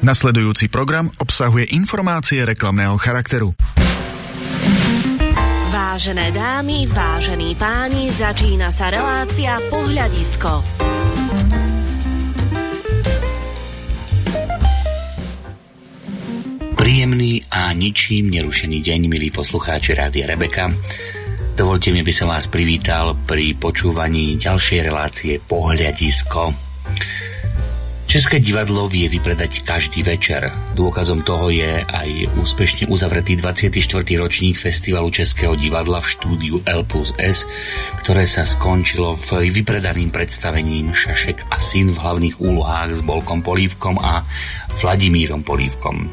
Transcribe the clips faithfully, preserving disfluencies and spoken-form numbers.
Nasledujúci program obsahuje informácie reklamného charakteru. Vážené dámy, vážení páni, začína sa relácia Pohľadisko. Príjemný a ničím nerušený deň, milí poslucháči Rádia Rebeka. Dovolte mi, aby som vás privítal pri počúvaní ďalšej relácie Pohľadisko. České divadlo vie vypredať každý večer. Dôkazom toho je aj úspešne uzavretý dvadsiaty štvrtý ročník Festivalu Českého divadla v štúdiu L plus S, ktoré sa skončilo v vypredaným predstavením Šašek a syn v hlavných úlohách s Bolkom Polívkom a Vladimírom Polívkom.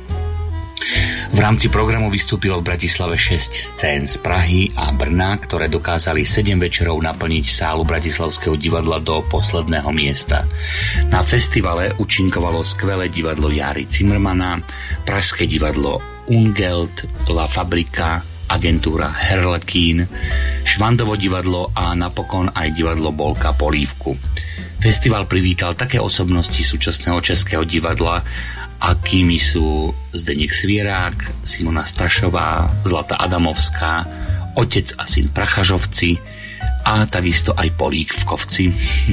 V rámci programu vystúpilo v Bratislave šesť scén z Prahy a Brna, ktoré dokázali sedem večerov naplniť sálu Bratislavského divadla do posledného miesta. Na festivale účinkovalo skvelé divadlo Járy Cimrmana, pražské divadlo Ungelt, La Fabrika, agentúra Herlekín, Švandovo divadlo a napokon aj divadlo Bolka Polívku. Festival privítal také osobnosti súčasného českého divadla, akými sú Zdeněk Svierák, Simona Stašová, Zlata Adamovská, Otec a syn Prachažovci a takisto aj Polík v Kovci.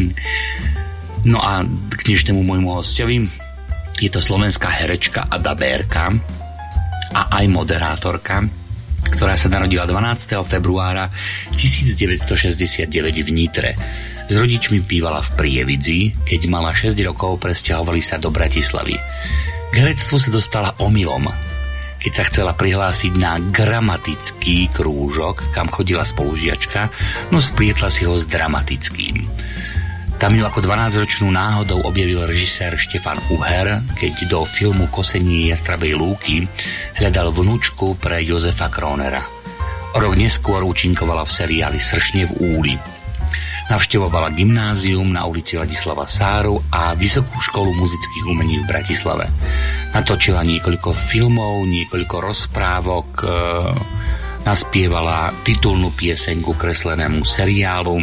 No a k dnešnému môjmu hostovi je to slovenská herečka a dabérka a aj moderátorka, ktorá sa narodila dvanásteho februára tisícdeväťstošesťdesiatdeväť v Nitre. S rodičmi bývala v Prievidzi, keď mala šesť rokov, presťahovali sa do Bratislavy. K herectvu sa dostala omylom, keď sa chcela prihlásiť na gramatický krúžok, kam chodila spolužiačka, no splietla si ho s dramatickým. Tam ju ako dvanásťročnú náhodou objavil režisér Štefan Uher, keď do filmu Kosenie jastrabej lúky hľadal vnúčku pre Jozefa Kronera. O rok neskôr účinkovala v seriáli Sršne v úli. Navštevovala gymnázium na ulici Ladislava Sáru a Vysokú školu muzických umení v Bratislave. Natočila niekoľko filmov, niekoľko rozprávok, e, naspievala titulnú pieseň ku kreslenému seriálu, e,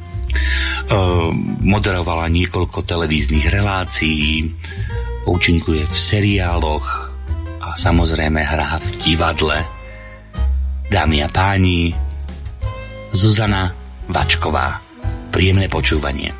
moderovala niekoľko televíznych relácií, účinkuje v seriáloch a samozrejme hrá v divadle. Dámy a páni, Zuzana Vačková. Príjemné počúvanie.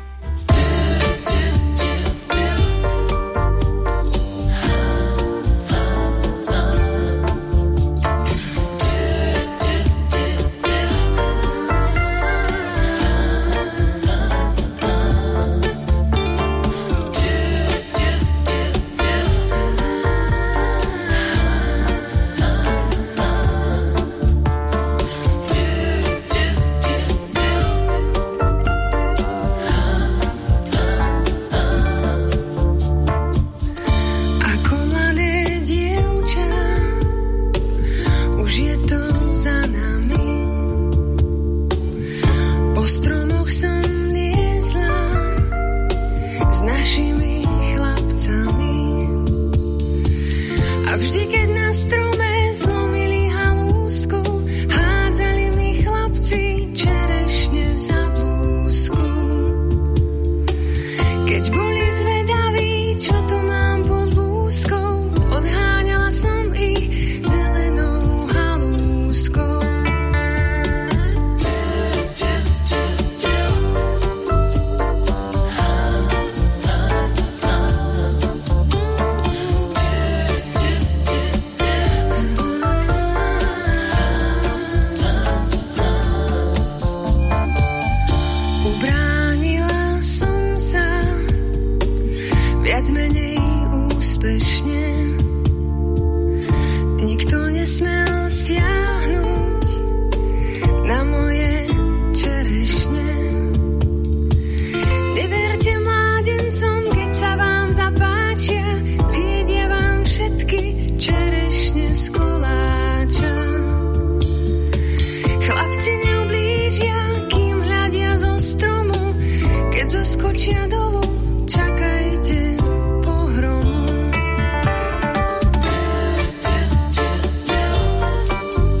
Zoskočia dolu, čakajte pohromu.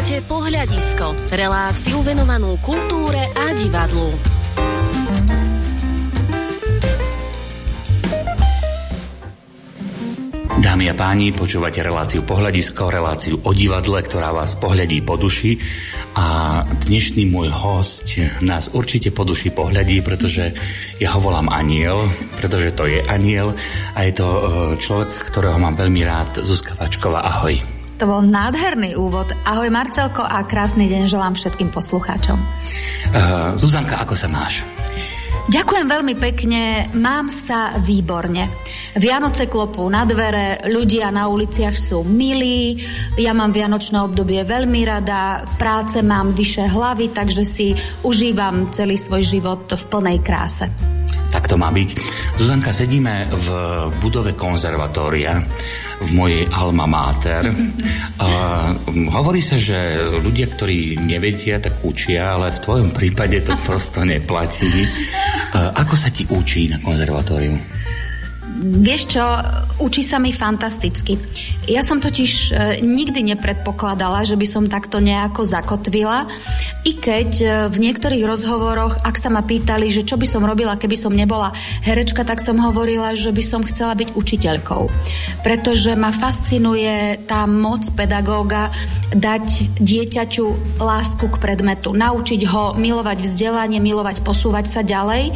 Počúvate Pohľadisko, reláciu venovanú kultúre a divadlu. Dámy a páni, počúvate reláciu Pohľadisko, reláciu o divadle, ktorá vás pohľadí po duši. A dnešný môj hosť nás určite po duši pohľadí, pretože ja ho volám Aniel, pretože to je Aniel a je to človek, ktorého mám veľmi rád, Zuzka Vačková. Ahoj. To bol nádherný úvod. Ahoj Marcelko a krásny deň želám všetkým poslucháčom. Uh, Zuzanka, ako sa máš? Ďakujem veľmi pekne, mám sa výborne. Vianoce klopú na dvere, ľudia na uliciach sú milí, ja mám vianočné obdobie veľmi rada, práce mám vyše hlavy, takže si užívam celý svoj život v plnej kráse. Tak to má byť. Zuzanka, sedíme v budove konzervatória, v mojej alma mater. Uh, hovorí sa, že ľudia, ktorí nevedia, tak učia, ale v tvojom prípade to prosto neplatí. Uh, ako sa ti učí na konzervatóriu? Vieš čo, učí sa mi fantasticky. Ja som totiž e, nikdy nepredpokladala, že by som takto nejako zakotvila, i keď e, v niektorých rozhovoroch, ak sa ma pýtali, že čo by som robila, keby som nebola herečka, tak som hovorila, že by som chcela byť učiteľkou. Pretože ma fascinuje tá moc pedagóga dať dieťaťu lásku k predmetu, naučiť ho milovať vzdelanie, milovať posúvať sa ďalej. E,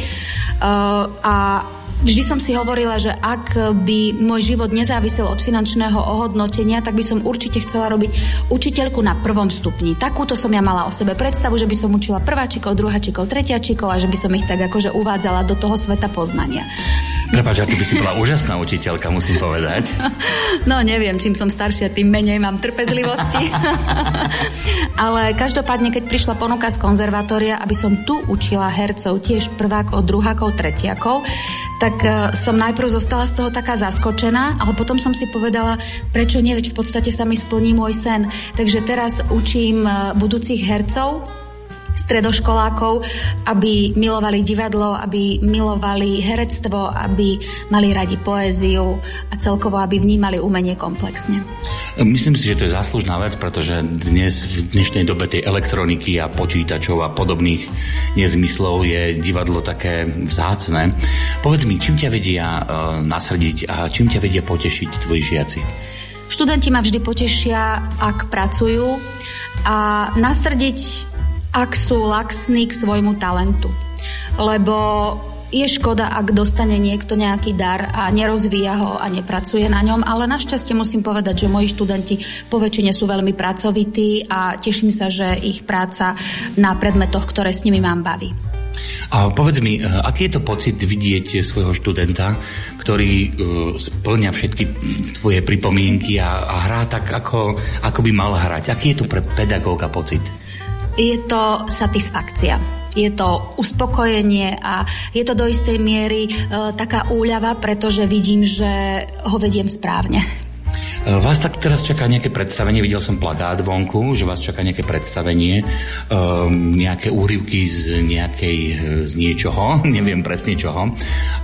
a Vždy som si hovorila, že ak by môj život nezávisel od finančného ohodnotenia, tak by som určite chcela robiť učiteľku na prvom stupni. Takúto som ja mala o sebe predstavu, že by som učila prváčikov, druháčikov, tretiačikov a že by som ich tak akože uvádzala do toho sveta poznania. Prepáč, ty by si bola úžasná učiteľka, musím povedať. No neviem, čím som staršia, tým menej mám trpezlivosti. Ale každopádne, keď prišla ponuka z konzervatória, aby som tu učila hercov, tiež prvákov, druhákov, tretiakov, tak som najprv zostala z toho taká zaskočená, ale potom som si povedala, prečo nie, veď v podstate sa mi splní môj sen. Takže teraz učím budúcich hercov, stredoškolákov, aby milovali divadlo, aby milovali herectvo, aby mali radi poéziu a celkovo, aby vnímali umenie komplexne. Myslím si, že to je záslužná vec, pretože dnes, v dnešnej dobe tej elektroniky a počítačov a podobných nezmyslov je divadlo také vzácne. Povedz mi, čím ťa vedia uh, nasrdiť a čím ťa vedia potešiť tvoji žiaci? Študenti ma vždy potešia, ak pracujú, a nasrdiť, ak sú laxní k svojmu talentu. Lebo je škoda, ak dostane niekto nejaký dar a nerozvíja ho a nepracuje na ňom, ale našťastie musím povedať, že moji študenti po väčšine sú veľmi pracovití a teším sa, že ich práca na predmetoch, ktoré s nimi mám, baví. A povedz mi, aký je to pocit vidieť svojho študenta, ktorý uh, splňa všetky tvoje pripomienky a, a hrá tak, ako, ako by mal hrať? Aký je to pre pedagóga pocit? Je to satisfakcia. Je to uspokojenie a je to do istej miery e, taká úľava, pretože vidím, že ho vediem správne. Vás tak teraz čaká nejaké predstavenie, videl som plakát vonku, že vás čaká nejaké predstavenie, um, nejaké úryvky z nejakej, z niečoho, neviem presne čoho. Um,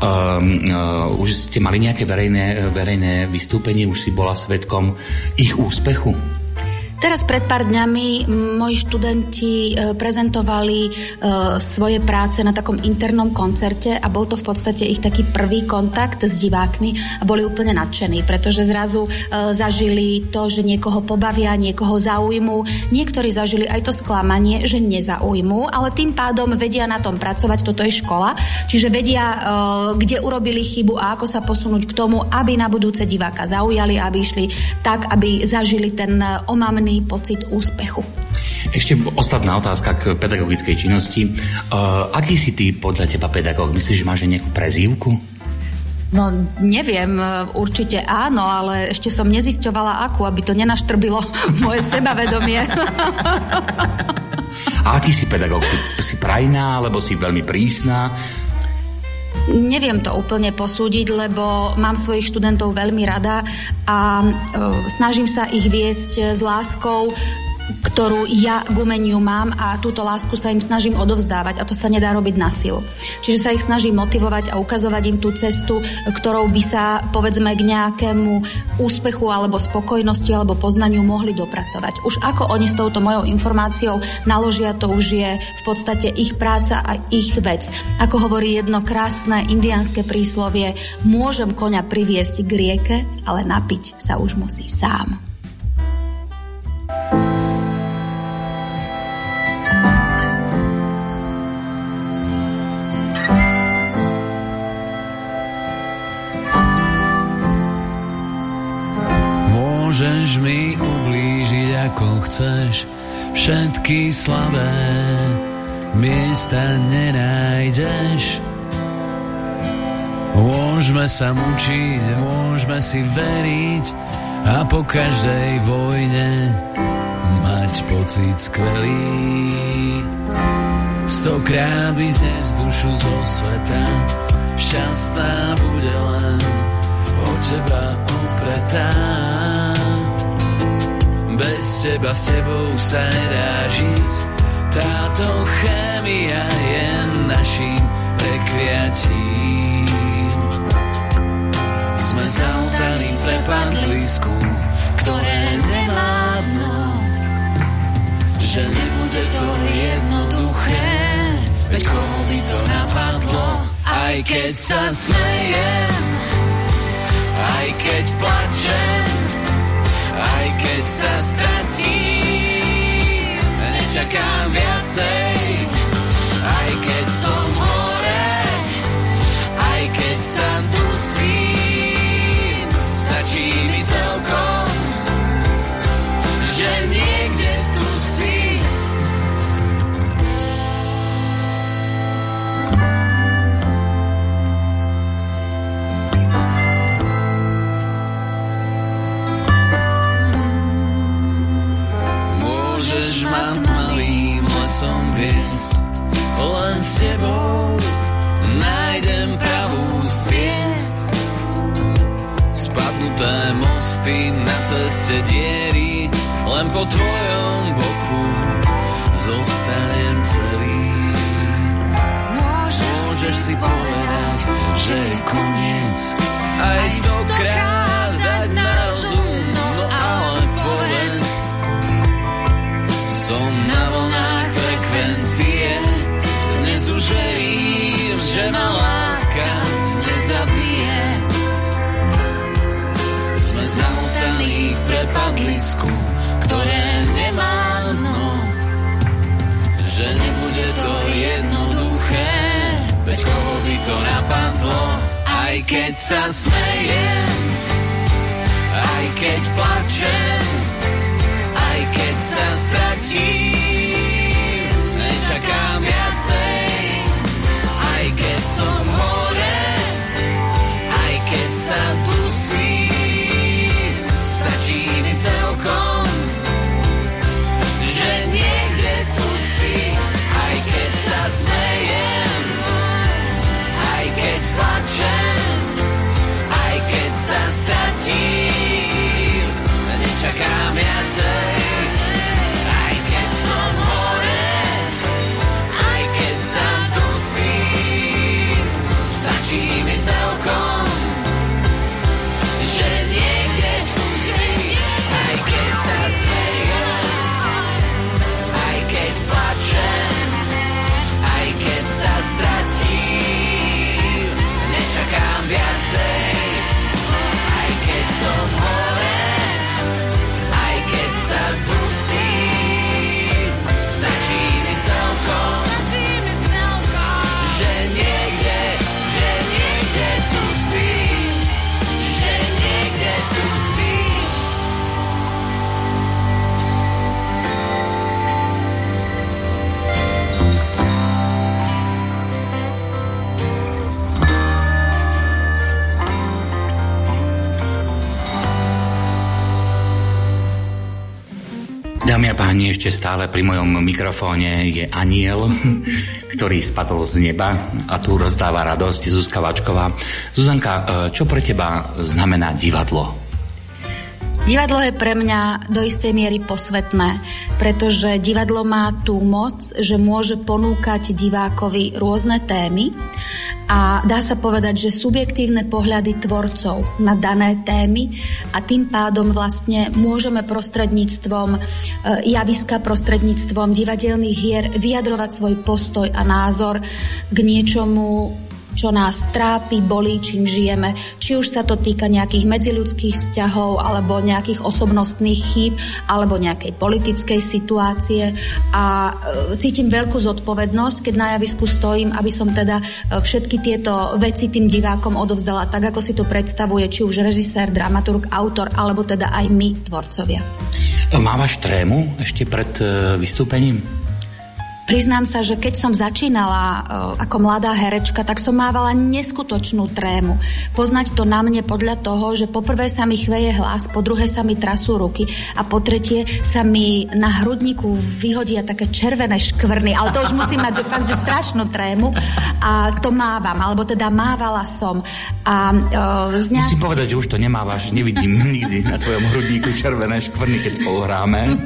uh, už ste mali nejaké verejné, verejné vystúpenie, už si bola svedkom ich úspechu? Teraz pred pár dňami moji študenti prezentovali svoje práce na takom internom koncerte a bol to v podstate ich taký prvý kontakt s divákmi a boli úplne nadšení, pretože zrazu zažili to, že niekoho pobavia, niekoho zaujmú. Niektorí zažili aj to sklamanie, že nezaujmú, ale tým pádom vedia na tom pracovať, toto je škola, čiže vedia, kde urobili chybu a ako sa posunúť k tomu, aby na budúce diváka zaujali, aby išli tak, aby zažili ten omamný pocit úspechu. Ešte ostatná otázka k pedagogickej činnosti. Uh, aký si ty podľa teba pedagóg? Myslíš, že máš nejakú prezývku? No neviem, určite áno, ale ešte som nezisťovala akú, aby to nenaštrbilo moje sebavedomie. A aký si pedagóg? Si, si prajná, alebo si veľmi prísna? Neviem to úplne posúdiť, lebo mám svojich študentov veľmi rada a e, snažím sa ich viesť s láskou k ktorú ja k umeniu mám a túto lásku sa im snažím odovzdávať a to sa nedá robiť na silu. Čiže sa ich snažím motivovať a ukazovať im tú cestu, ktorou by sa povedzme k nejakému úspechu alebo spokojnosti alebo poznaniu mohli dopracovať. Už ako oni s touto mojou informáciou naložia, to už je v podstate ich práca a ich vec. Ako hovorí jedno krásne indiánske príslovie, môžem koňa priviesť k rieke, ale napiť sa už musí sám. Môžeš mi ublížiť ako chceš, všetky slabé miesta nenájdeš. Môžeme sa mučiť, môžeme si veriť a po každej vojne mať pocit skvelý. Stokrát vyzniesť dušu zo sveta, šťastná bude len o teba opretá. Bez teba s tebou sa nedá žiť, táto chémia je naším prekliatím. Sme zamotaní v prepadlisku, ktoré nemá dno, že nebude to jednoduché, veď koho by to napadlo. Aj keď sa smejem, aj keď plačem, aj keď sa stratím, nečakám viacej. Aj keď som hore, aj keď sa dusím, stačí mi celkom, že niekde tu si. Môžeš ma tmavým lesom viesť, len s tebou nájdem pravú ciest. Spadnuté mosty na ceste diery, len po tvojom boku zostanem celý. Môžeš, Môžeš si povedať, že je koniec, aj stokrát dať na rozum, no ale povedz, som na vlnách frekvencie, dnes už verím, že ma láska nezabije. Sme zamotaní v prepadlisku, ktoré nemá dno, že nebude to jednoduché, veď koho by to napadlo. Aj keď sa smejem, aj keď plačem, aj keď sa stratím, nečakám viacej. Aj keď som hore, aj keď sa dusím, stačí mi celkom, že niekde tu si. Aj keď sa smejem, aj keď plačem, aj keď sa stratím, nečakám viacej. Aj keď som hore, aj keď sa dusím, stačí mi celkom, že niekde tu si. Aj keď sa smejem, aj keď plačem, aj keď sa stratím, nečakám viacej. Aj keď som hore, aj keď sa dusím, stačí mi celkom, že niekde, že niekde tu si, že niekde tu si. Dámy a páni, ešte stále pri mojom mikrofóne je anjel, ktorý spadol z neba a tu rozdáva radosť, Zuzka Vačková. Zuzanka, čo pre teba znamená divadlo? Divadlo je pre mňa do istej miery posvetné, pretože divadlo má tú moc, že môže ponúkať divákovi rôzne témy a dá sa povedať, že subjektívne pohľady tvorcov na dané témy a tým pádom vlastne môžeme prostredníctvom javiska, prostredníctvom divadelných hier vyjadrovať svoj postoj a názor k niečomu, čo nás trápi, bolí, čím žijeme. Či už sa to týka nejakých medziľudských vzťahov, alebo nejakých osobnostných chýb, alebo nejakej politickej situácie. A cítim veľkú zodpovednosť, keď na javisku stojím, aby som teda všetky tieto veci tým divákom odovzdala tak, ako si to predstavuje, či už režisér, dramaturg, autor, alebo teda aj my, tvorcovia. Mávaš trému ešte pred vystúpením? Priznám sa, že keď som začínala uh, ako mladá herečka, tak som mávala neskutočnú trému. Poznať to na mne podľa toho, že poprvé sa mi chveje hlas, po druhé sa mi trasú ruky a po tretie sa mi na hrudníku vyhodia také červené škvrny, ale to už musím mať, že fakt, že strašnú trému a to mávam, alebo teda mávala som. A, uh, zňa... Musím povedať, že už to nemávaš, nevidím nikdy na tvojom hrudníku červené škvrny, keď spolu hráme.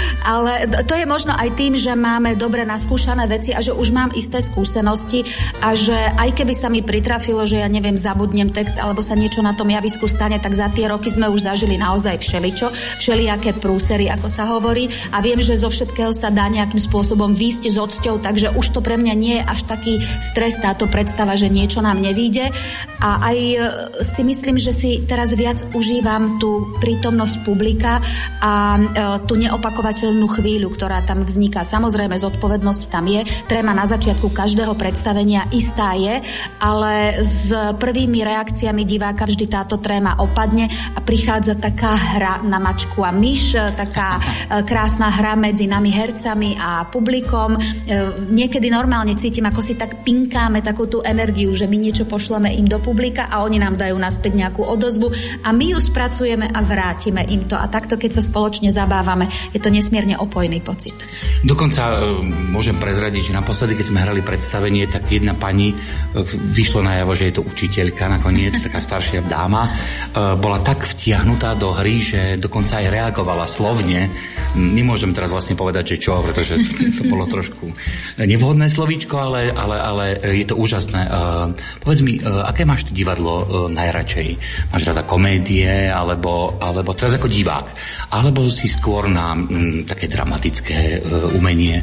Ale to je možno aj tým, že máme dobre naskúšané veci a že už mám isté skúsenosti a že aj keby sa mi pritrafilo, že ja neviem, zabudnem text alebo sa niečo na tom javisku stane, tak za tie roky sme už zažili naozaj všeličo, všelijaké prúsery, ako sa hovorí, a viem, že zo všetkého sa dá nejakým spôsobom výjsť s odsťou, takže už to pre mňa nie je až taký stres, táto predstava, že niečo nám nevyjde. A aj si myslím, že si teraz viac užívam tú prítomnosť publika a tú neopakovateľnú chvíľu, ktorá tam vzniká. Samozrejme, zodpovednosť tam je, tréma na začiatku každého predstavenia istá je, ale s prvými reakciami diváka vždy táto tréma opadne a prichádza taká hra na mačku a myš, taká krásna hra medzi nami hercami a publikom. Niekedy normálne cítim, ako si tak pinkáme takú tú energiu, že my niečo pošleme im do publika a oni nám dajú naspäť nejakú odozvu a my ju spracujeme a vrátime im to. A takto, keď sa spoločne zabávame, je to nesmierne opojný pocit. Dokonca môžem prezradiť, že naposledy, keď sme hrali predstavenie, tak jedna pani, vyšlo najavo, že je to učiteľka nakoniec, taká staršia dáma, bola tak vtiahnutá do hry, že dokonca aj reagovala slovne. Nemôžem teraz vlastne povedať, že čo, pretože to bolo trošku nevhodné slovíčko, ale, ale, ale je to úžasné. Povedz mi, aké máš to divadlo najradšej? Máš rada komédie, alebo, alebo teraz ako divák? Alebo si skôr na m, také dramatické umenie?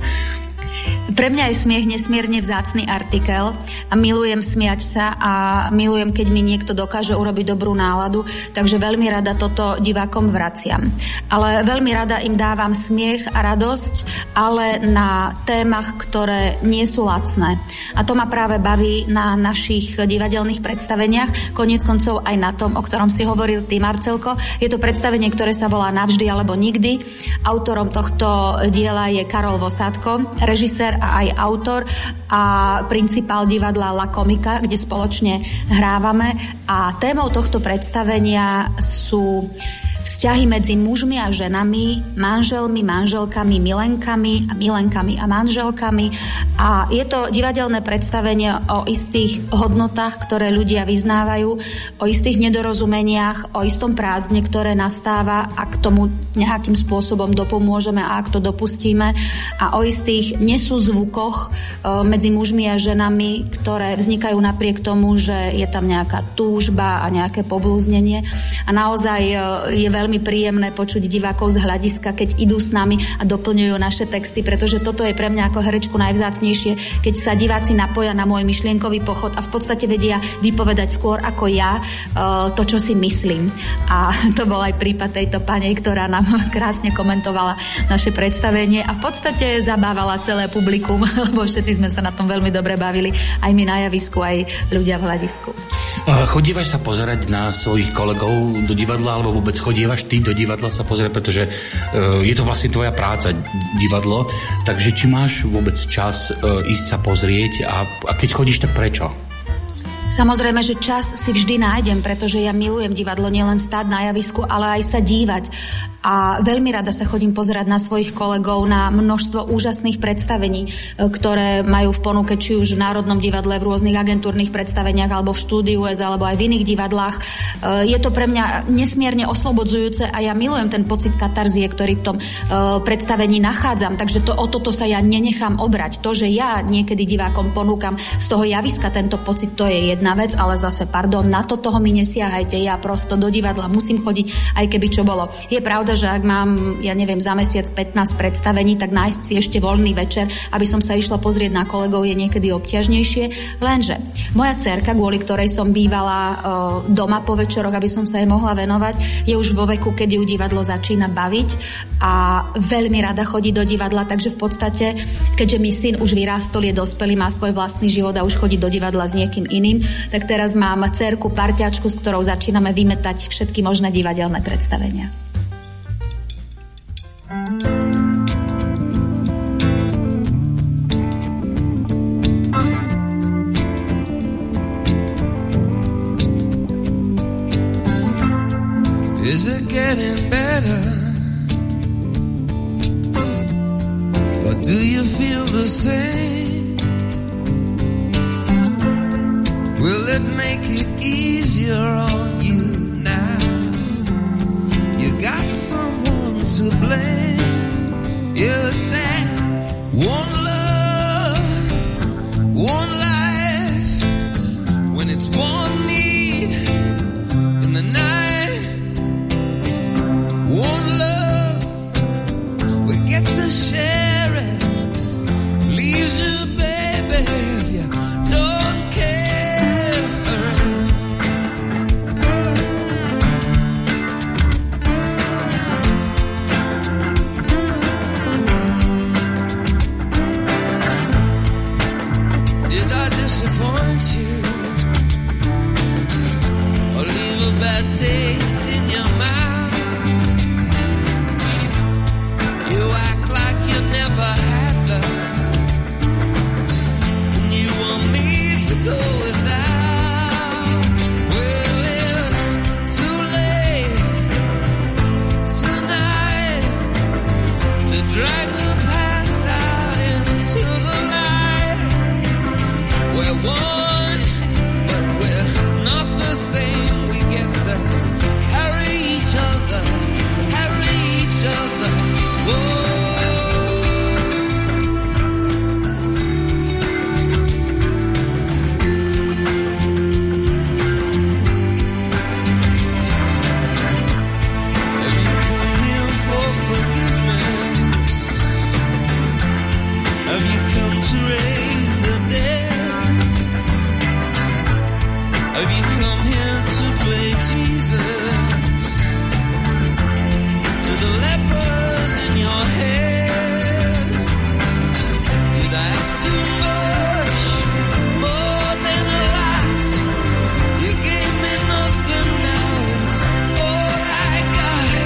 Pre mňa je smiech nesmierne vzácny artikel a milujem smiať sa a milujem, keď mi niekto dokáže urobiť dobrú náladu, takže veľmi rada toto divákom vraciam. Ale veľmi rada im dávam smiech a radosť, ale na témach, ktoré nie sú lacné. A to ma práve baví na našich divadelných predstaveniach, koniec koncov aj na tom, o ktorom si hovoril ty, Marcelko. Je to predstavenie, ktoré sa volá Navždy alebo nikdy. Autorom tohto diela je Karol Vosátko, režisér a aj autor a principál divadla La Komika, kde spoločne hrávame. A témou tohto predstavenia sú vzťahy medzi mužmi a ženami, manželmi, manželkami, milenkami a milenkami a manželkami. A je to divadelné predstavenie o istých hodnotách, ktoré ľudia vyznávajú, o istých nedorozumeniach, o istom prázdne, ktoré nastáva, ak tomu nejakým spôsobom dopomôžeme a ak to dopustíme, a o istých nesúzvukoch medzi mužmi a ženami, ktoré vznikajú napriek tomu, že je tam nejaká túžba a nejaké poblúznenie. A naozaj je veľmi príjemné počuť divákov z hľadiska, keď idú s nami a doplňujú naše texty, pretože toto je pre mňa ako herečku najvzácnejšie, keď sa diváci napoja na môj myšlienkový pochod a v podstate vedia vypovedať skôr ako ja to, čo si myslím. A to bol aj prípad tejto pani, ktorá nám krásne komentovala naše predstavenie a v podstate zabávala celé publikum, lebo všetci sme sa na tom veľmi dobre bavili, aj my na javisku, aj ľudia v hľadisku. Chodívaš sa pozerať na svojich kolegov do divadla, alebo vôbec chodívaš ty do divadla sa pozerať, pretože uh, je to vlastne tvoja práca, divadlo, takže či máš vôbec čas uh, ísť sa pozrieť a, a keď chodíš, tak prečo? Samozrejme, že čas si vždy nájdem, pretože ja milujem divadlo, nielen stáť na javisku, ale aj sa dívať. A veľmi rada sa chodím pozerať na svojich kolegov, na množstvo úžasných predstavení, ktoré majú v ponuke, či už v Národnom divadle, v rôznych agentúrnych predstaveniach, alebo v štúdiu es, alebo aj v iných divadlách. Je to pre mňa nesmierne oslobodzujúce a ja milujem ten pocit katarzie, ktorý v tom predstavení nachádzam. Takže to, o toto sa ja nenechám obrať. To, že ja niekedy divákom ponúkam z toho javiska tento pocit, to je jedna vec, ale zase, pardon, na to toho mi nesiahajte. Ja prosto do divadla musím chodiť, aj keby čo bolo. Je pravda, že ak mám, ja neviem, za mesiac pätnásť predstavení, tak nájsť si ešte voľný večer, aby som sa išla pozrieť na kolegov, je niekedy obťažnejšie. Lenže moja dcerka, kvôli ktorej som bývala uh, doma po večeroch, aby som sa jej mohla venovať, je už vo veku, keď ju divadlo začína baviť a veľmi rada chodí do divadla, takže v podstate, keďže mi syn už vyrástol, je dospelý, má svoj vlastný život a už chodí do divadla s niekým iným, tak teraz mám dcerku, parťačku, s ktorou začíname vymetať všetky možné divadelné predstavenia. Is it getting better? Or do you feel the same? Will it make it easier on you now? You got someone to blame. You said one love, one life. When it's one need in the night, one love, we get to share it. Leaves you, baby, if you don't care. Did I disappoint you? Or leave a bad taste in your mouth? You act like you never had love, and you want me to go without. Well, it's too late tonight to drag the past out into the light. We're one, but we're not the same. We get to carry each other, carry each other. Whoa. Have you come here for forgiveness? Have you come to raise the dead? Have you come here to play Jesus to the lepers in your head? Did I ask too much, more than a lot? You gave me nothing, now it's all I got.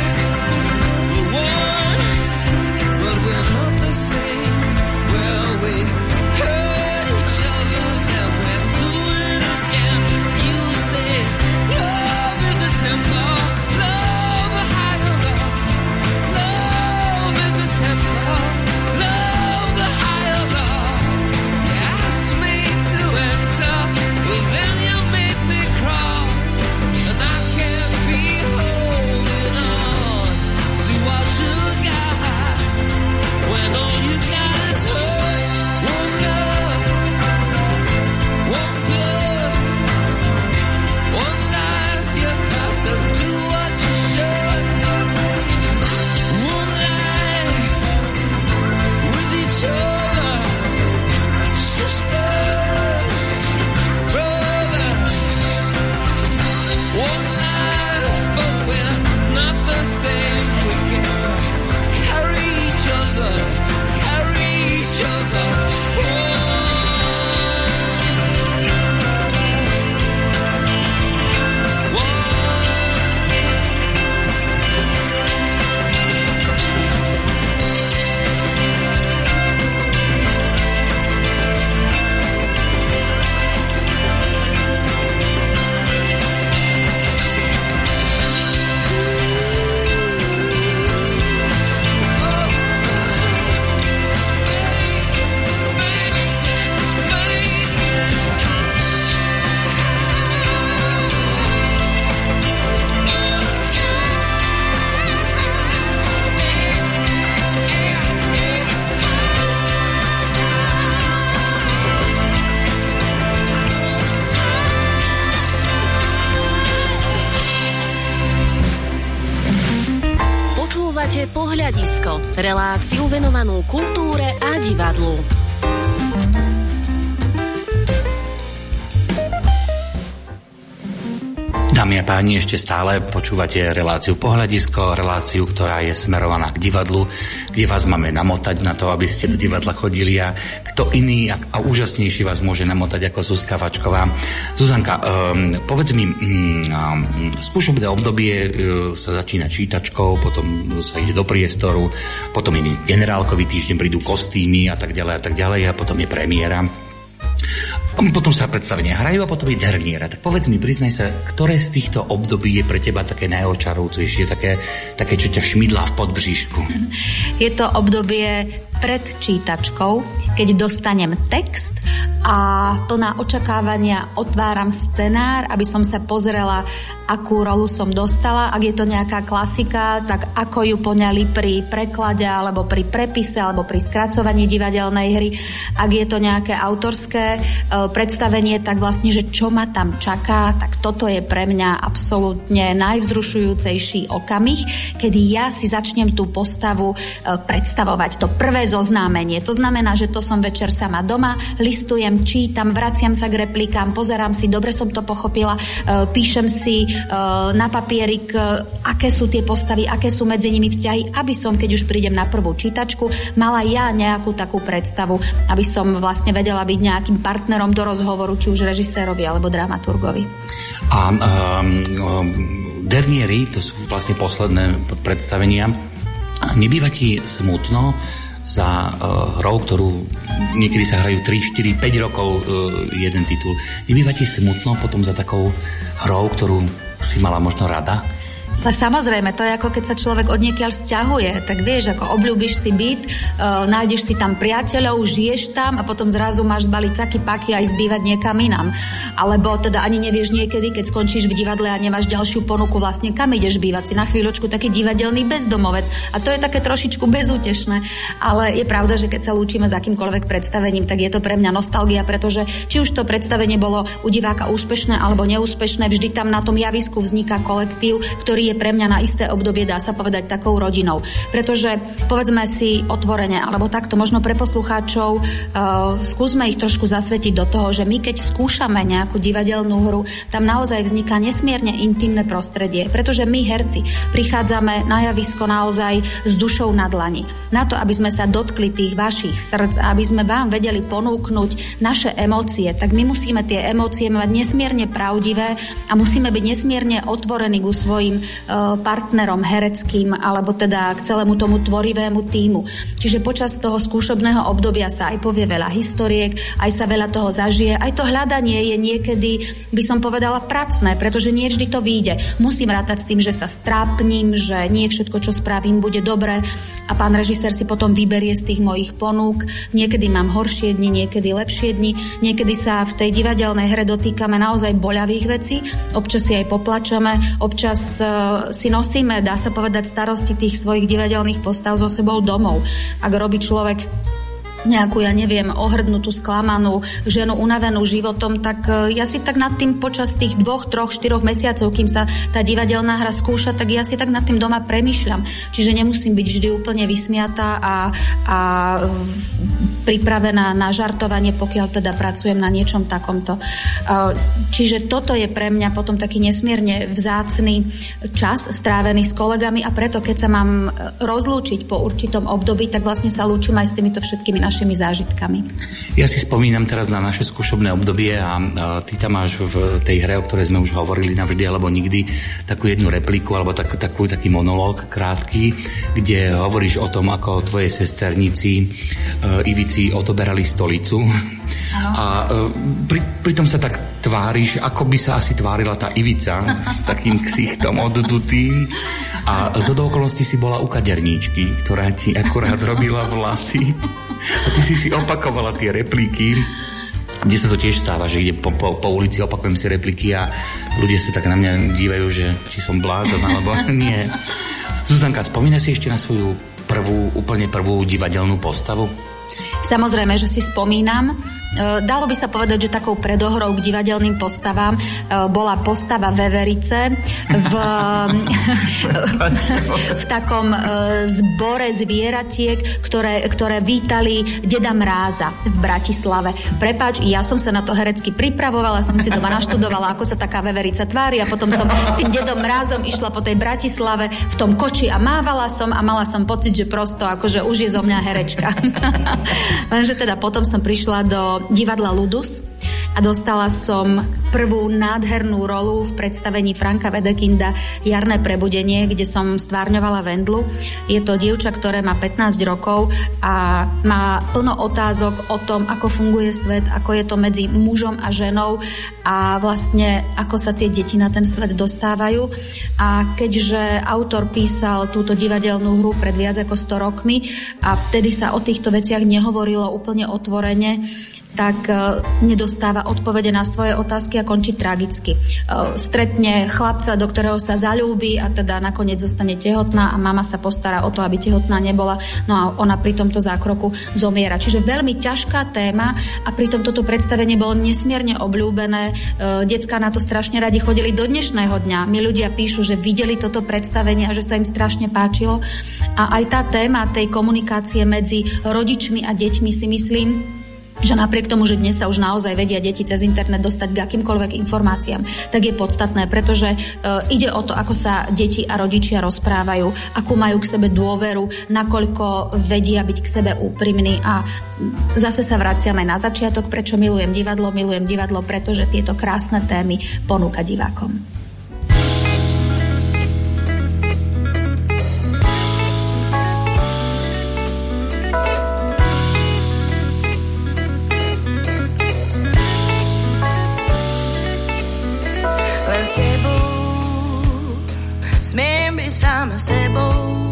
We're one, but we're not the same. Well, we Počúvate Pohľadisko, reláciu venovanú kultúre a divadlu. Dámy a páni, ešte stále počúvate reláciu Pohľadisko, reláciu, ktorá je smerovaná k divadlu, kde vás máme namotať na to, aby ste do divadla chodili a kto iný a, a úžasnejší vás môže namotať ako Zuzka Vačková. Zuzanka, um, povedz mi, um, skúšobné obdobie um, sa začína čítačkou, potom sa ide do priestoru, potom je generálkový týždeň, prídu kostýmy a tak ďalej a tak ďalej a potom je premiéra. Potom sa predstavenia hrajú a potom je derniera. Tak povedz mi, priznaj sa, ktoré z týchto období je pre teba také najočarujúcejšie, také, také, čo ťa šmydlá v podbříšku? Je to obdobie pred čítačkou, keď dostanem text a plná očakávania otváram scenár, aby som sa pozrela, akú rolu som dostala. Ak je to nejaká klasika, tak ako ju poňali pri preklade alebo pri prepise alebo pri skracovaní divadelnej hry. Ak je to nejaké autorské e, predstavenie, tak vlastne, že čo ma tam čaká, tak toto je pre mňa absolútne najvzrušujúcejší okamih, kedy ja si začnem tú postavu e, predstavovať. To prvé zoznámenie. To znamená, že to som večer sama doma, listujem, čítam, vraciam sa k replikám, pozerám si, dobre som to pochopila, e, píšem si e, na papierik, e, aké sú tie postavy, aké sú medzi nimi vzťahy, aby som, keď už prídem na prvú čítačku, mala ja nejakú takú predstavu, aby som vlastne vedela byť nejakým partnerom do rozhovoru, či už režisérovi alebo dramaturgovi. A um, um, derniéry, to sú vlastne posledné predstavenia. Nebýva ti smutno za uh, hrou, ktorú niekedy sa hrajú tri, štyri, päť rokov uh, jeden titul. Nebýva ti smutno potom za takou hrou, ktorú si mala možno rada? Ale samozrejme, to je ako keď sa človek odniekiaľ sťahuje, tak vieš, ako obľúbiš si byt, e, nájdeš si tam priateľov, žiješ tam a potom zrazu máš zbaliť caky paky a ísť bývať niekam inám. Alebo teda ani nevieš niekedy, keď skončíš v divadle a nemáš ďalšiu ponuku, vlastne kam ideš bývať, si na chvíľočku taký divadelný bezdomovec. A to je také trošičku bezútešné. Ale je pravda, že keď sa lúčime s akýmkoľvek predstavením, tak je to pre mňa nostalgia, pretože či už to predstavenie bolo u diváka úspešné alebo neúspešné, vždy tam na tom javisku vzniká kolektív, ktorý je pre mňa na isté obdobie, dá sa povedať, takou rodinou. Pretože, povedzme si otvorene, alebo takto možno pre poslucháčov, uh, skúsme ich trošku zasvetiť do toho, že my keď skúšame nejakú divadelnú hru, tam naozaj vzniká nesmierne intimné prostredie, pretože my, herci, prichádzame na javisko naozaj s dušou na dlani. Na to, aby sme sa dotkli tých vašich srdc a aby sme vám vedeli ponúknuť naše emócie, tak my musíme tie emócie mať nesmierne pravdivé a musíme byť nesmierne otvorení ku svojim partnerom hereckým alebo teda k celému tomu tvorivému tímu. Čiže počas toho skúšobného obdobia sa aj povie veľa historiek, aj sa veľa toho zažije, aj to hľadanie je niekedy, by som povedala, pracné, pretože nie vždy to vyjde. Musím rátať s tým, že sa strápnim, že nie všetko, čo spravím, bude dobré a pán režisér si potom vyberie z tých mojich ponúk. Niekedy mám horšie dni, niekedy lepšie dni, niekedy sa v tej divadelnej hre dotýkame naozaj boľavých vecí, občas si aj poplačeme, občas si nosíme, dá sa povedať, starosti tých svojich divadelných postav so sebou domov. Ak robí človek nejakú, ja neviem, ohrdnutú, sklamanú ženu, unavenú životom, tak ja si tak nad tým počas tých dvoch, troch, štyroch mesiacov, kým sa tá divadelná hra skúša, tak ja si tak nad tým doma premýšľam. Čiže nemusím byť vždy úplne vysmiatá a, a pripravená na žartovanie, pokiaľ teda pracujem na niečom takomto. Čiže toto je pre mňa potom taký nesmierne vzácny čas strávený s kolegami a preto, keď sa mám rozlúčiť po určitom období, tak vlastne sa lúčim aj s týmito všetkými našimi zážitkami. Ja si spomínam teraz na naše skúšobné obdobie a, a ty tam máš v tej hre, o ktorej sme už hovorili navždy alebo nikdy, takú jednu repliku alebo tak, takú, taký monológ krátky, kde hovoríš o tom, ako tvoje sesterníci uh, Ivici odoberali stolicu. Ano. A uh, pri, pritom sa tak tváriš, ako by sa asi tvárila tá Ivica s takým ksichtom oddutým. A z okolností si bola u kaderníčky, ktorá ti akurát robila vlasy. A ty si si opakovala tie repliky, kde sa to tiež stáva, že ide po, po, po ulici, opakujem si repliky a ľudia sa tak na mňa dívajú, že či som blázon, alebo nie. Zuzanka, spomína si ešte na svoju prvú, úplne prvú divadelnú postavu? Samozrejme, že si spomínam. dalo by sa povedať, že takou predohrou k divadelným postavám bola postava Veverice v, v takom zbore zvieratiek, ktoré, ktoré vítali Deda Mráza v Bratislave. Prepáč, ja som sa na to herecky pripravovala, som si doma naštudovala, ako sa taká Veverica tvári, a potom som s tým Dedom Mrázom išla po tej Bratislave v tom koči a mávala som a mala som pocit, že prosto akože už je zo mňa herečka. Lenže teda potom som prišla do divadla Ludus a dostala som prvú nádhernú rolu v predstavení Franka Wedekinda Jarné prebudenie, kde som stvárňovala Vendlu. Je to dievča, ktoré má pätnásť rokov a má plno otázok o tom, ako funguje svet, ako je to medzi mužom a ženou a vlastne ako sa tie deti na ten svet dostávajú. A keďže autor písal túto divadelnú hru pred viac ako sto rokmi a vtedy sa o týchto veciach nehovorilo úplne otvorene, tak nedostáva odpovede na svoje otázky a končí tragicky. Stretne chlapca, do ktorého sa zaľúbi a teda nakoniec zostane tehotná a mama sa postará o to, aby tehotná nebola, no a ona pri tomto zákroku zomiera. Čiže veľmi ťažká téma a pritom toto predstavenie bolo nesmierne obľúbené. Decká na to strašne radi chodili do dnešného dňa. My ľudia píšu, že videli toto predstavenie a že sa im strašne páčilo. A aj tá téma tej komunikácie medzi rodičmi a deťmi, si myslím, že napriek tomu, že dnes sa už naozaj vedia deti cez internet dostať k akýmkoľvek informáciám, tak je podstatné, pretože e, ide o to, ako sa deti a rodičia rozprávajú, akú majú k sebe dôveru, nakoľko vedia byť k sebe úprimní. A zase sa vraciame na začiatok, prečo milujem divadlo. Milujem divadlo, pretože tieto krásne témy ponúka divákom. Sama sebou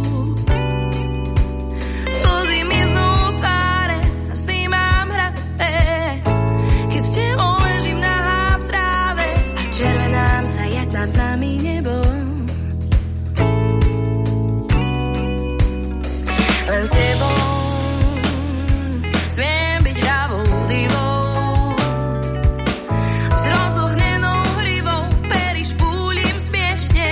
slzy miznú z tváre a s tým mám hrať, keď s tebou ležím nahá v tráve a červenám sa jak nad nami nebo. Len s tebou smiem byť hravou divou, s rozohnenou hrivou pery špúlim smiešne.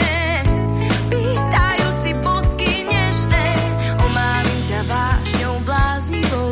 Vášňou bláznivou.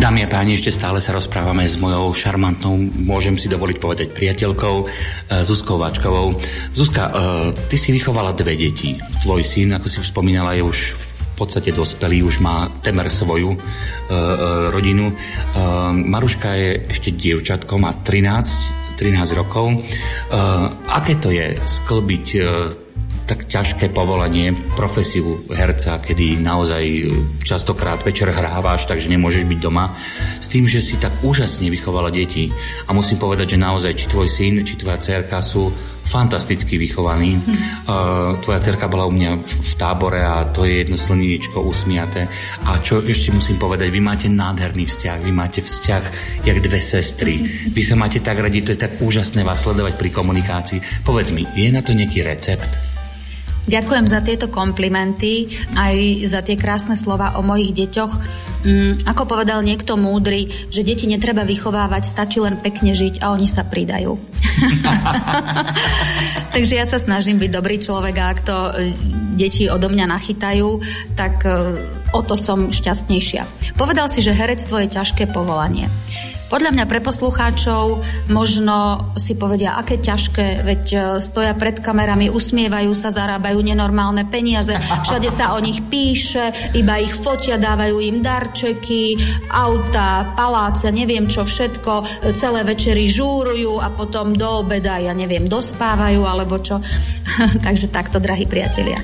Dámy a páni, ešte stále sa rozprávame s mojou šarmantnou, môžem si dovoliť povedať priateľkou, Zuzkou Vačkovou. Zuzka, ty si vychovala dve deti. Tvoj syn, ako si už spomínala, je už v podstate dospelý, už má temer svoju rodinu. Maruška je ešte dievčatko, má trinásť rokov. Aké to je sklbiť tak ťažké povolanie, profesiu herca, kedy naozaj častokrát večer hrávaš, takže nemôžeš byť doma, s tým, že si tak úžasne vychovala deti. A musím povedať, že naozaj či tvoj syn, či tvoja dcerka sú fantasticky vychovaní. Hm. Uh, tvoja dcerka bola u mňa v, v tábore a to je jedno slníčko usmiaté. A čo ešte musím povedať, vy máte nádherný vzťah, vy máte vzťah jak dve sestry. Vy sa máte tak radi, to je tak úžasné vás sledovať pri komunikácii. Povedz mi, je na to nejaký recept? Ďakujem za tieto komplimenty, aj za tie krásne slova o mojich deťoch. Mm, ako povedal niekto múdry, že deti netreba vychovávať, stačí len pekne žiť a oni sa pridajú. Takže ja sa snažím byť dobrý človek a ak to deti odo mňa nachytajú, tak o to som šťastnejšia. Povedal si, že herectvo je ťažké povolanie. Podľa mňa pre poslucháčov možno si povedia, aké ťažké, veď stoja pred kamerami, usmievajú sa, zarábajú nenormálne peniaze, všade sa o nich píše, iba ich fotia, dávajú im darčeky, auta, paláce, neviem čo všetko, celé večery žúrujú a potom do obeda, ja neviem, dospávajú alebo čo. Takže takto, drahí priatelia.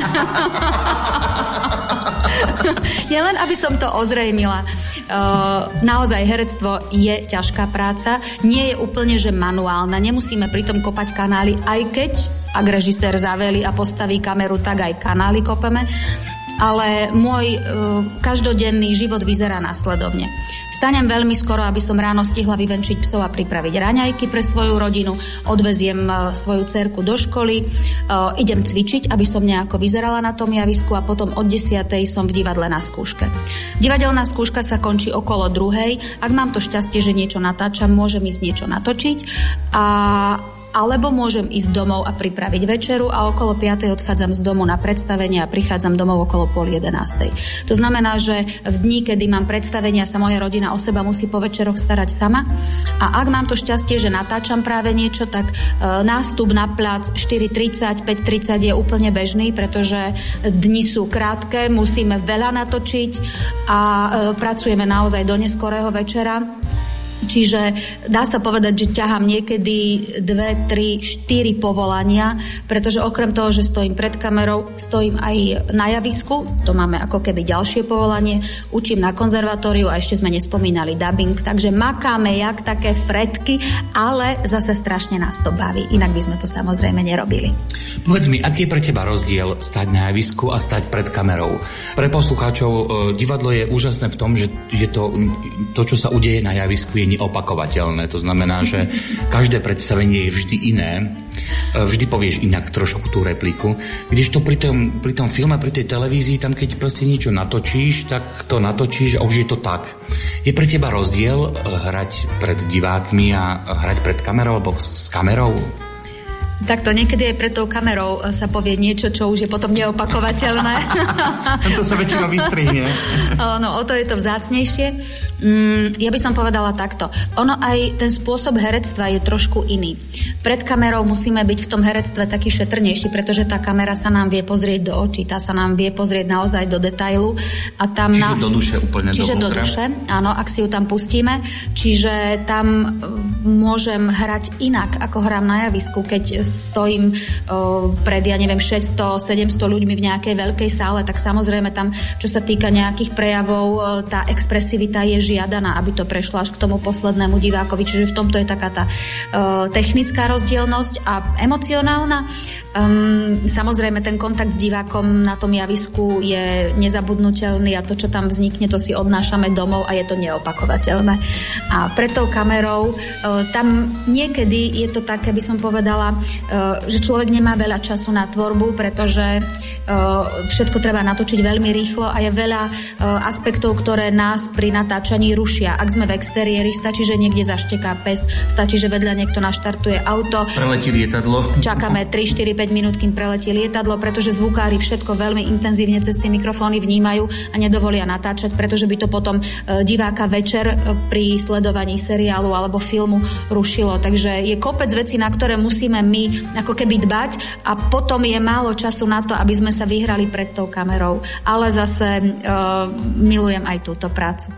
Ja len, aby som to ozrejmila, uh, naozaj herectvo je ťažká práca, nie je úplne, že manuálna, nemusíme pritom kopať kanály, aj keď, ak režisér zavelí a postaví kameru, tak aj kanály kopeme, ale môj uh, každodenný život vyzerá následovne. Vstanem veľmi skoro, aby som ráno stihla vyvenčiť psov a pripraviť raňajky pre svoju rodinu, odveziem uh, svoju dcerku do školy, uh, idem cvičiť, aby som nejako vyzerala na tom javisku a potom od desiatej som v divadle na skúške. Divadelná skúška sa končí okolo druhej. Ak mám to šťastie, že niečo natáčam, môžem ísť niečo natočiť a alebo môžem ísť domov a pripraviť večeru a okolo piatej odchádzam z domu na predstavenie a prichádzam domov okolo pol jedenástej. To znamená, že v dni, kedy mám predstavenia, sa moja rodina o seba musí po večeroch starať sama a ak mám to šťastie, že natáčam práve niečo, tak e, nástup na plac štyri tridsať, päť tridsať je úplne bežný, pretože dni sú krátke, musíme veľa natočiť a e, pracujeme naozaj do neskorého večera. Čiže dá sa povedať, že ťahám niekedy dve, tri, štyri povolania, pretože okrem toho, že stojím pred kamerou, stojím aj na javisku, to máme ako keby ďalšie povolanie, učím na konzervatóriu a ešte sme nespomínali dubbing, takže makáme jak také fretky, ale zase strašne nás to baví, inak by sme to samozrejme nerobili. Povedz mi, aký je pre teba rozdiel stať na javisku a stať pred kamerou? Pre poslucháčov divadlo je úžasné v tom, že je to, to čo sa udeje na javisku, je neopakovateľné. To znamená, že každé predstavenie je vždy iné. Vždy povieš inak trošku tú repliku. Kdežto pri tom, pri tom filme, pri tej televízii, tam keď proste niečo natočíš, tak to natočíš a už je to tak. Je pre teba rozdiel hrať pred divákmi a hrať pred kamerou alebo s kamerou? Takto niekedy aj pred tou kamerou sa povie niečo, čo už je potom neopakovateľné. To sa väčšinou vystrihne. No, o to je to vzácnejšie. Mm, ja by som povedala takto. Ono aj ten spôsob herectva je trošku iný. Pred kamerou musíme byť v tom herectve taký šetrnejší, pretože tá kamera sa nám vie pozrieť do očí, tá sa nám vie pozrieť naozaj do detailu. A tam čiže na... do duše úplne Čiže do duše, áno, ak si ju tam pustíme. Čiže tam môžem hrať inak, ako hrám na javisku, keď stojím o, pred, ja neviem, šesťsto sedemsto ľuďmi v nejakej veľkej sále, tak samozrejme tam, čo sa týka nejakých prejavov, o, tá expresivita je žiadaná, aby to prešlo až k tomu poslednému divákovi. Čiže v tomto je taká tá uh, technická rozdielnosť a emocionálna. Um, samozrejme, ten kontakt s divákom na tom javisku je nezabudnutelný a to, čo tam vznikne, to si odnášame domov a je to neopakovateľné. A pred tou kamerou uh, tam niekedy je to také, by som povedala, uh, že človek nemá veľa času na tvorbu, pretože uh, všetko treba natočiť veľmi rýchlo a je veľa uh, aspektov, ktoré nás pri natáčaní oni rušia. Ak sme v exteriéri, stačí, že niekde zašteká pes, stačí, že vedľa niekto naštartuje auto. Preletí lietadlo. Čakáme tri, štyri, päť minút, kým preletí lietadlo, pretože zvukári všetko veľmi intenzívne cez tie mikrofóny vnímajú a nedovolia natáčať, pretože by to potom diváka večer pri sledovaní seriálu alebo filmu rušilo. Takže je kopec vecí, na ktoré musíme my ako keby dbať a potom je málo času na to, aby sme sa vyhrali pred tou kamerou. Ale zase uh, milujem aj túto prácu.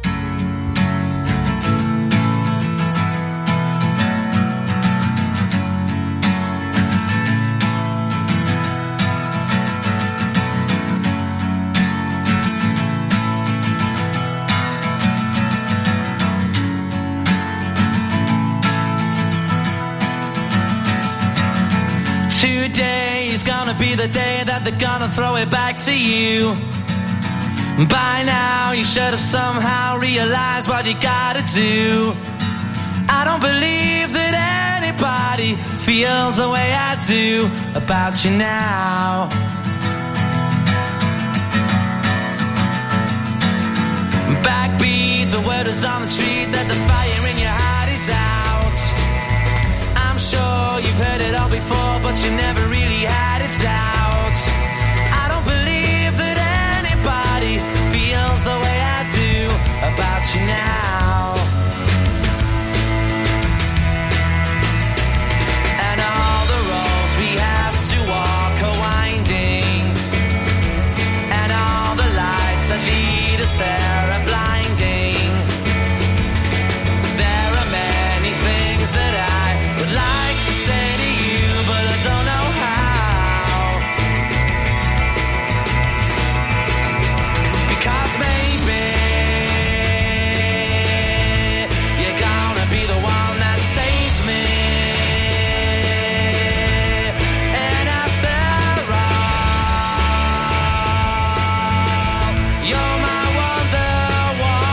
Today is gonna be the day that they're gonna throw it back to you. By now you should have somehow realized what you gotta do. I don't believe that anybody feels the way I do about you now. Backbeat, the word is on the street that the fire in your heart is out. I'm sure you've heard it all before, but you never really had it out. I don't believe that anybody feels the way I do about you now. And all the roads we have to walk are winding, and all the lights that lead us there are blinding. There are many things that I would like to say to you, but I don't know how. Because maybe you're gonna be the one that saves me. And after all, you're my Wonderwall.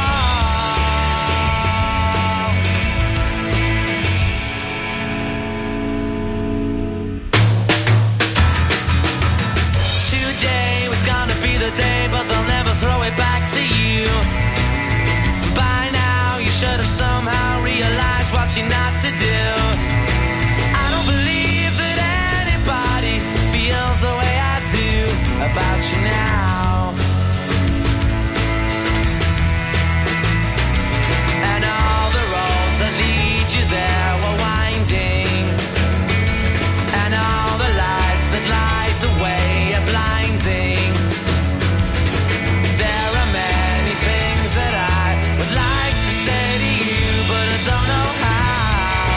Today was gonna be the day, but they'll never throw it back to you. By now you should have somehow realized what you're not to do. I don't believe that anybody feels the way I do about you now. And all the roads that lead you there were winding, and all the lights that light the way are blinding. There are many things that I would like to say to you, but I don't know how.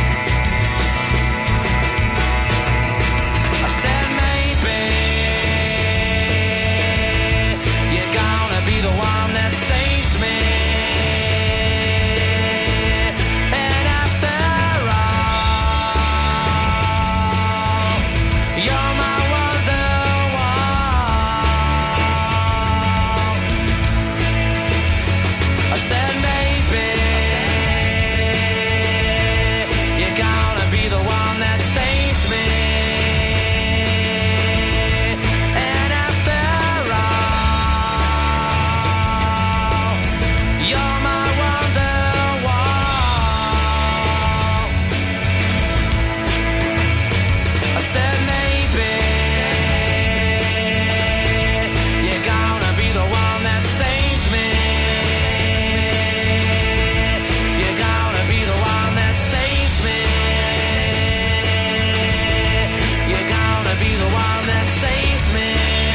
I said maybe you're gonna be the one that saves me. And after all, you're my Wonderwall. I said maybe you're gonna be the one that saves me. And after all, you're my Wonderwall. I said maybe you're gonna be the one that saves me. You're gonna be the one that saves me. You're gonna be the one that saves me.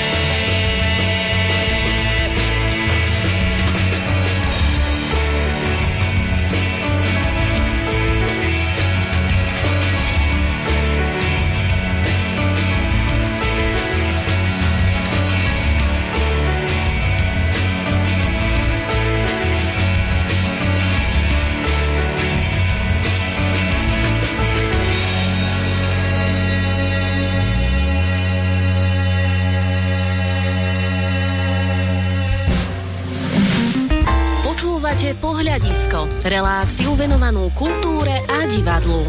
Počúvate Pohľadisko, reláciu venovanú kultúre a divadlu.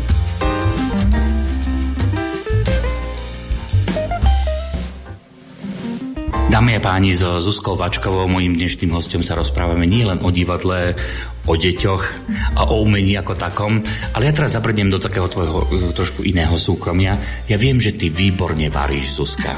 Dámy a páni, so Zuzkou Vačkovou, mojím dnešným hostom, sa rozprávame nie len o divadle, o deťoch a o umení ako takom, ale ja teraz zabrdnem do takého tvojho trošku iného súkromia. Ja viem, že ty výborne varíš, Zuzka.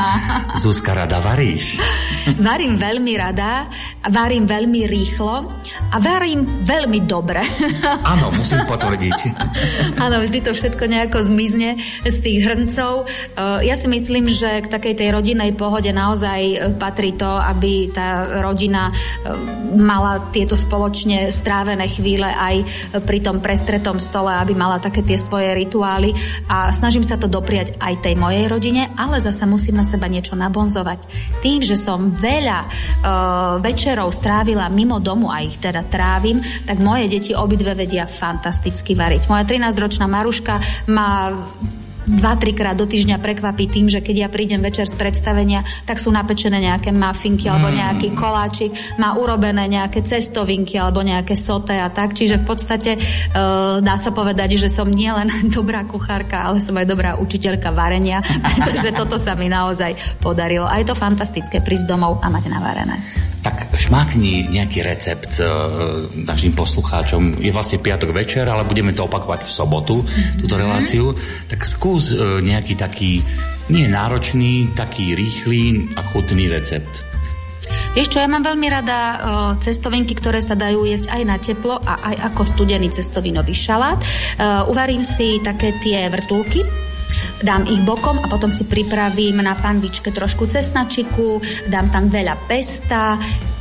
Zuzka, rada varíš? Varím veľmi rada, varím veľmi rýchlo a varím veľmi dobre. Áno, musím potvrdiť. Áno, vždy to všetko nejako zmizne z tých hrncov. Ja si myslím, že k takej tej rodinnej pohode naozaj patrí to, aby tá rodina mala tieto spoločne strávené chvíle aj pri tom prestretom stole, aby mala také tie svoje rituály a snažím sa to dopriať aj tej mojej rodine, ale zasa musím na seba niečo nabonzovať. Tým, že som veľa uh, večerov strávila mimo domu a ich teda trávim, tak moje deti obidve vedia fantasticky variť. Moja trinásťročná Maruška má dva, trikrát do týždňa prekvapí tým, že keď ja prídem večer z predstavenia, tak sú napečené nejaké mafinky alebo nejaký koláčik, má urobené nejaké cestovinky alebo nejaké soté a tak. Čiže v podstate e, dá sa povedať, že som nielen dobrá kuchárka, ale som aj dobrá učiteľka varenia, pretože toto sa mi naozaj podarilo. A je to fantastické prísť domov a mať navarené. Tak šmákni nejaký recept e, našim poslucháčom. Je vlastne piatok večer, ale budeme to opakovať v sobotu, mm-hmm. túto reláciu. Tak skús e, nejaký taký, nie náročný, taký rýchly a chutný recept. Vieš čo, ja mám veľmi rada o, cestovinky, ktoré sa dajú jesť aj na teplo a aj ako studený cestovinový šalát. E, uvarím si také tie vrtulky, dám ich bokom a potom si pripravím na panvičke trošku cesnačiku, dám tam veľa pesta,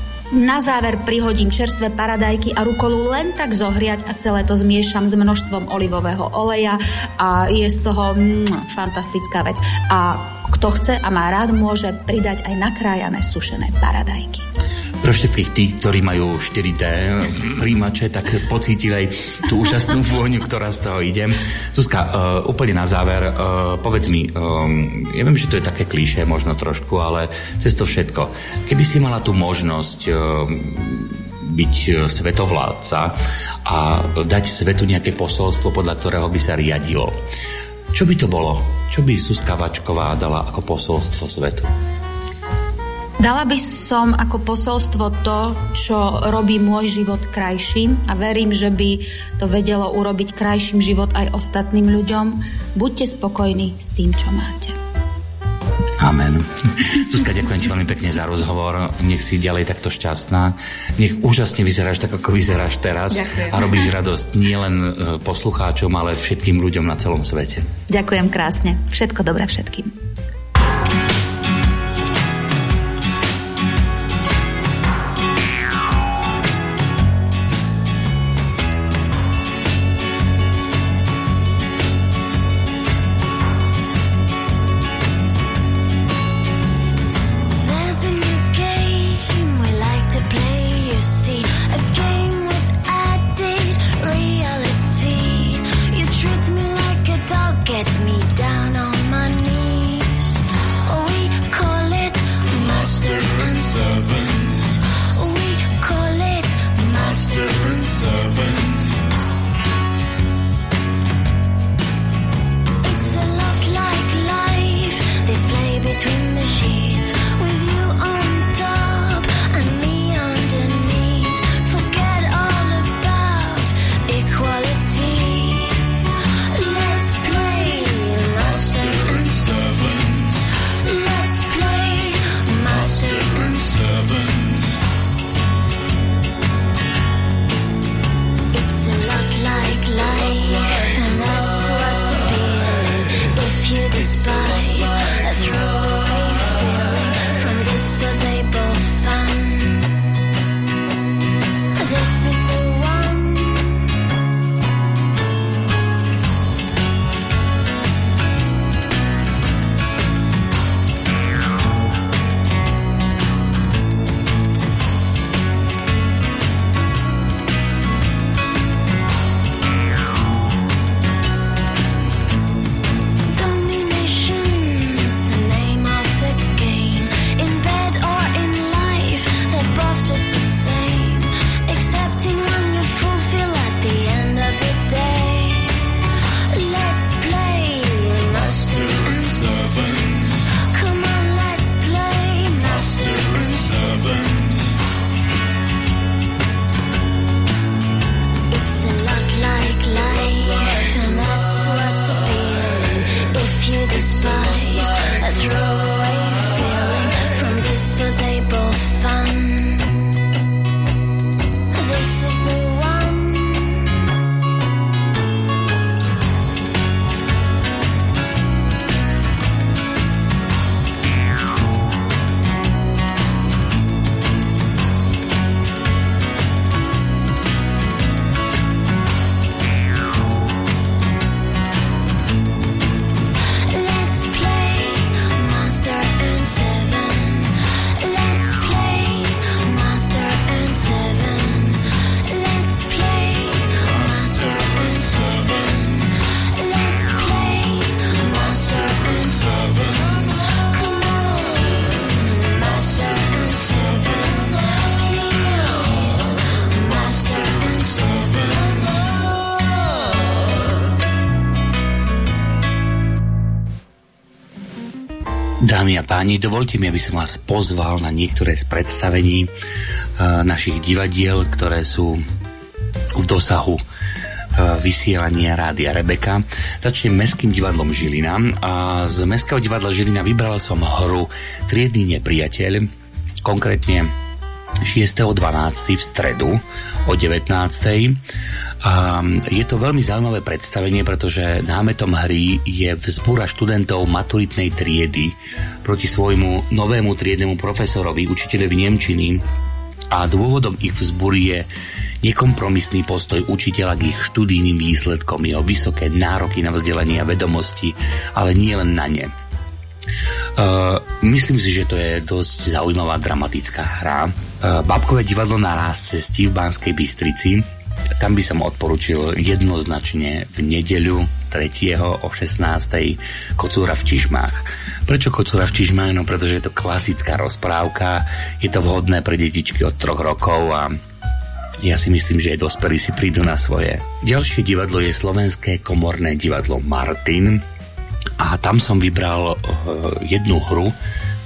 na záver prihodím čerstvé paradajky a rukolu len tak zohriať a celé to zmiešam s množstvom olivového oleja a je z toho mm, fantastická vec. A kto chce a má rád, môže pridať aj nakrájané sušené paradajky. Pre všetkých tých, ktorí majú štyri dé príjimače, tak pocítili aj tú úžasnú vôňu, ktorá z toho ide. Zuzka, uh, úplne na záver, uh, povedz mi, um, ja viem, že to je také klíše možno trošku, ale cez to všetko. Keby si mala tú možnosť uh, byť svetovládca a dať svetu nejaké posolstvo, podľa ktorého by sa riadilo, čo by to bolo? Čo by Zuzka Vačková dala ako posolstvo svetu? Dala by som ako posolstvo to, čo robí môj život krajším a verím, že by to vedelo urobiť krajším život aj ostatným ľuďom. Buďte spokojní s tým, čo máte. Amen. Zuzka, ďakujem ti veľmi pekne za rozhovor. Nech si ďalej takto šťastná. Nech úžasne vyzeráš tak, ako vyzeráš teraz. Ďakujem. A robíš radosť nielen poslucháčom, ale všetkým ľuďom na celom svete. Ďakujem krásne. Všetko dobré všetkým. Get me down on my knees. Dámy a páni, dovolte mi, aby som vás pozval na niektoré z predstavení uh, našich divadiel, ktoré sú v dosahu uh, vysielania Rádia Rebeka. Začnem Mestským divadlom Žilina a z Mestského divadla Žilina vybral som hru Triedny nepriateľ, konkrétne šiesteho dvanásteho v stredu o devätnástej. A je to veľmi zaujímavé predstavenie, pretože námetom hry je vzbúra študentov maturitnej triedy proti svojmu novému triednemu profesorovi, učiteľovi nemčiny, a dôvodom ich vzbúry je nekompromisný postoj učiteľa k ich študijným výsledkom, jeho vysoké nároky na vzdelanie a vedomosti, ale nie len na ne. Uh, myslím si, že to je dosť zaujímavá dramatická hra. Uh, Bábkové divadlo na ráz cestí v Banskej Bystrici. Tam by som odporučil jednoznačne v nedeľu tretieho o šestnástej Kocúra v Čižmách. Prečo Kocúra v Čižmách? No pretože je to klasická rozprávka, je to vhodné pre detičky od troch rokov a ja si myslím, že aj dospelí si prídu na svoje. Ďalšie divadlo je Slovenské komorné divadlo Martin a tam som vybral uh, jednu hru, uh,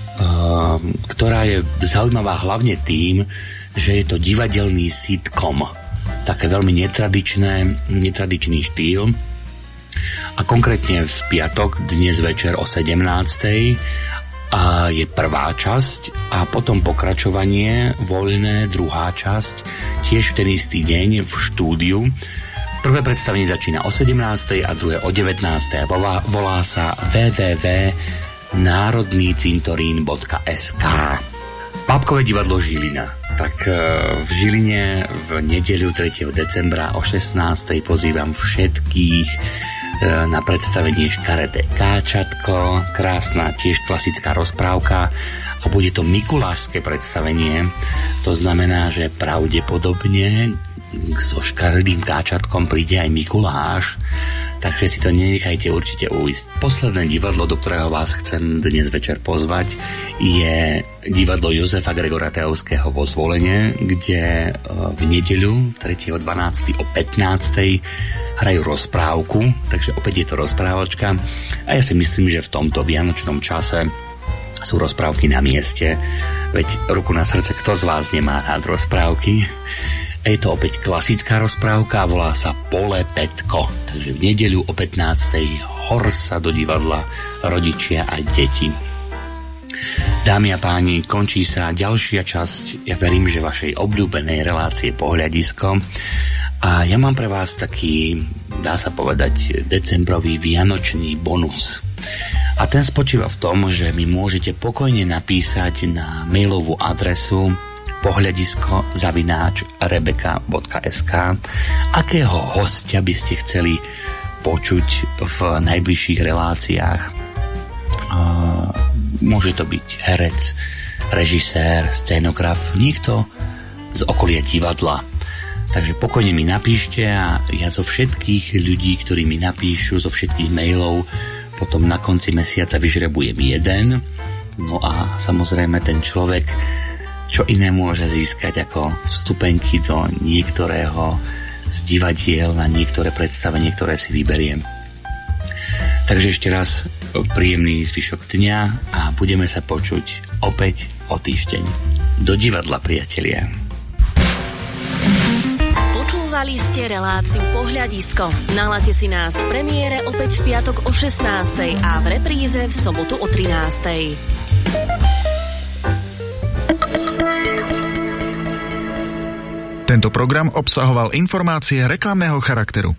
ktorá je zaujímavá hlavne tým, že je to divadelný sitcom. Také veľmi netradičné, netradičný štýl. A konkrétne v piatok, dnes večer o sedemnástej a je prvá časť a potom pokračovanie voľné, druhá časť, tiež v ten istý deň v štúdiu. Prvé predstavenie začína o sedemnástej a druhé o devätnástej a volá, volá sa w w w bodka národný cintorín bodka es ká. Bábkové divadlo Žilina. Tak v Žiline v nedeľu tretieho decembra o šestnástej pozývam všetkých na predstavenie Škaredé káčatko, krásna tiež klasická rozprávka a bude to mikulášske predstavenie. To znamená, že pravdepodobne so Škaredým káčatkom príde aj Mikuláš, takže si to nenechajte určite uísť. Posledné divadlo, do ktorého vás chcem dnes večer pozvať, je divadlo Jozefa Gregora Tajovského vo Zvolene, kde v nedeľu tretieho decembra o pätnástej hrajú rozprávku, takže opäť je to rozprávočka a ja si myslím, že v tomto vianočnom čase sú rozprávky na mieste, veď ruku na srdce, kto z vás nemá rád rozprávky. Je to opäť klasická rozprávka a volá sa Pole Petko. Takže v nedeľu o pätnástej hor sa do divadla rodičia a deti. Dámy a páni, končí sa ďalšia časť, ja verím, že vašej obľúbenej relácie Pohľadisko. A ja mám pre vás taký, dá sa povedať, decembrový vianočný bonus. A ten spočíva v tom, že mi môžete pokojne napísať na mailovú adresu pohľadisko zavináč rebeka bodka es ká, akého hostia by ste chceli počuť v najbližších reláciách. Môže to byť herec, režisér, scénograf, niekto z okolia divadla. Takže pokojne mi napíšte a ja zo všetkých ľudí, ktorí mi napíšu, zo všetkých mailov, potom na konci mesiaca vyžrebujem jeden. No a samozrejme ten človek čo iné môže získať ako vstupenky do niektorého z divadiel na niektoré predstavenie, ktoré si vyberiem. Takže ešte raz príjemný zvyšok dňa a budeme sa počuť opäť o týždeň. Do divadla, priatelia. Počúvali ste reláciu Pohľadisko. Naladte si nás v premiére opäť v piatok o šestnástej a v repríze v sobotu o trinástej. Tento program obsahoval informácie reklamného charakteru.